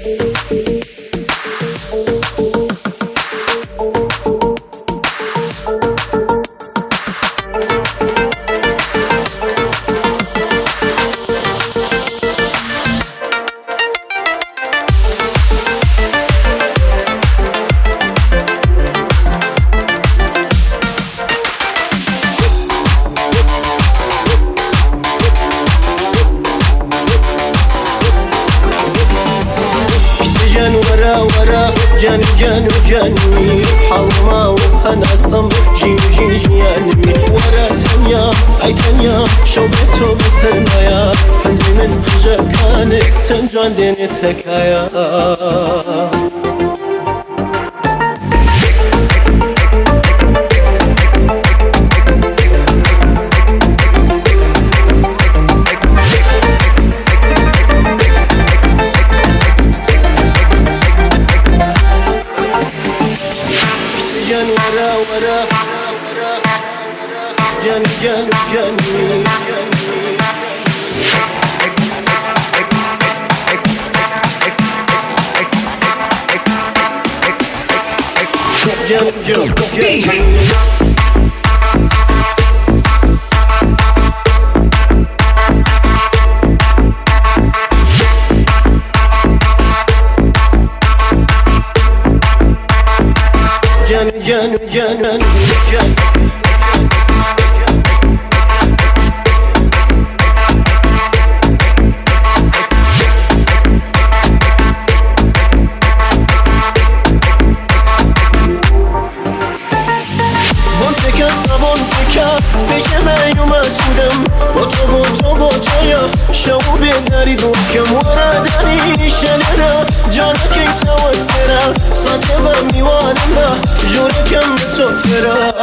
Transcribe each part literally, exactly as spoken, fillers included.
ورا ورا جاني جاني جاني حلما وهناسم جي جي جياني ورا تنيا اي تنيا شوبتو بسرمايا كنزي من خجا كانت تنجان ديني تكايا ورا ورا جاني جاني جاني جاني جاني جاني جانو جانو جانو بونتكا سابونتكا بكما يوم اسودم بوتو بوتو بوتويا شو بيداري دوكم ورا داري شلرا جانك يتوسرا صدمة ميواننا جوركم بسفرا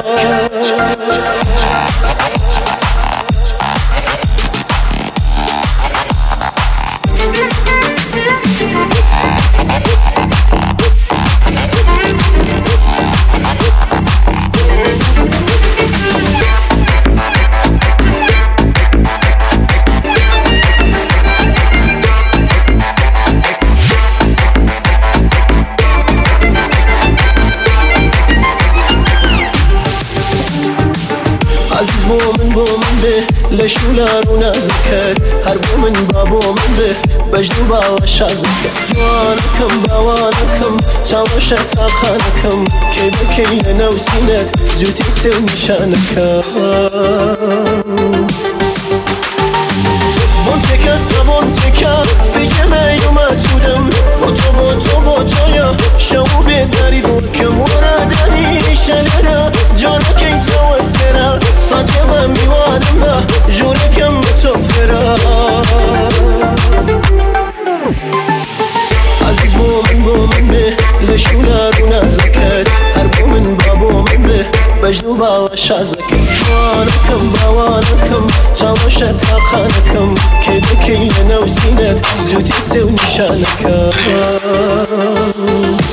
عزیز بومن بومن به لشولارو نزکت هر بومن با بومن به بجدو باوش ازکت جوانکم باوانکم چاوش تاقانکم کی بکی لنوسینت زوتی سو نشانکم بونتکا سابونتکا بگم یوم اسودم بوتو بوتو بوتویا شو بیداری دلکم ورا داری شلرا جانکی توسترا صدمة میوانم جورکم بتوفرا عزیز بومن بومن به لشولارو نزکت هر بومن با بومن به بجدو باوش ازکت جوانکم باوانکم چاوش تاقانکم کی بکی لنوسینت زوتی سو نشانکم